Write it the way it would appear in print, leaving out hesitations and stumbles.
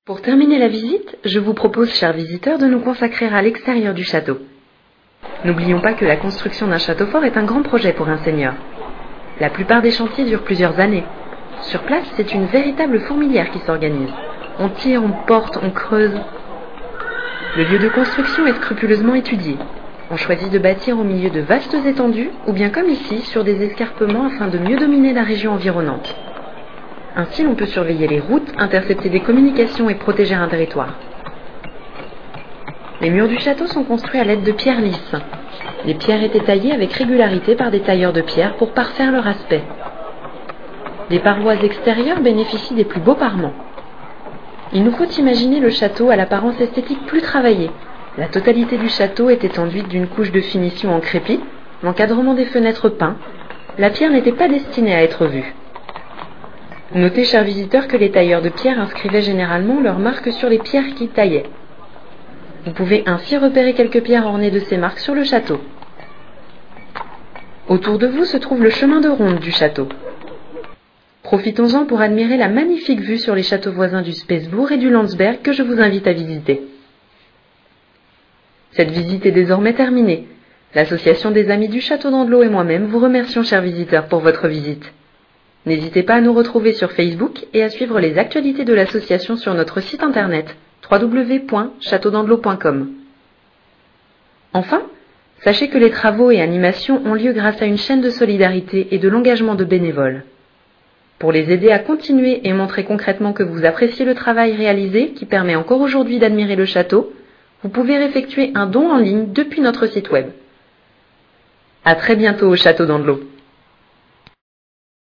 Pour terminer la visite, je vous propose, chers visiteurs, de nous consacrer à l'extérieur du château. N'oublions pas que la construction d'un château fort est un grand projet pour un seigneur. La plupart des chantiers durent plusieurs années. Sur place, c'est une véritable fourmilière qui s'organise. On tire, on porte, on creuse. Le lieu de construction est scrupuleusement étudié. On choisit de bâtir au milieu de vastes étendues, ou bien comme ici, sur des escarpements afin de mieux dominer la région environnante. Ainsi, l'on peut surveiller les routes, intercepter des communications et protéger un territoire. Les murs du château sont construits à l'aide de pierres lisses. Les pierres étaient taillées avec régularité par des tailleurs de pierre pour parfaire leur aspect. Les parois extérieures bénéficient des plus beaux parements. Il nous faut imaginer le château à l'apparence esthétique plus travaillée. La totalité du château était enduite d'une couche de finition en crépi, l'encadrement des fenêtres peint. La pierre n'était pas destinée à être vue. Notez, chers visiteurs, que les tailleurs de pierre inscrivaient généralement leurs marques sur les pierres qu'ils taillaient. Vous pouvez ainsi repérer quelques pierres ornées de ces marques sur le château. Autour de vous se trouve le chemin de ronde du château. Profitons-en pour admirer la magnifique vue sur les châteaux voisins du Spesbourg et du Landsberg que je vous invite à visiter. Cette visite est désormais terminée. L'association des Amis du Château d'Andlau et moi-même vous remercions, chers visiteurs, pour votre visite. N'hésitez pas à nous retrouver sur Facebook et à suivre les actualités de l'association sur notre site internet www.chateaudandlau.com. Enfin, sachez que les travaux et animations ont lieu grâce à une chaîne de solidarité et de l'engagement de bénévoles. Pour les aider à continuer et montrer concrètement que vous appréciez le travail réalisé qui permet encore aujourd'hui d'admirer le château, vous pouvez effectuer un don en ligne depuis notre site web. À très bientôt au Château d'Andlau.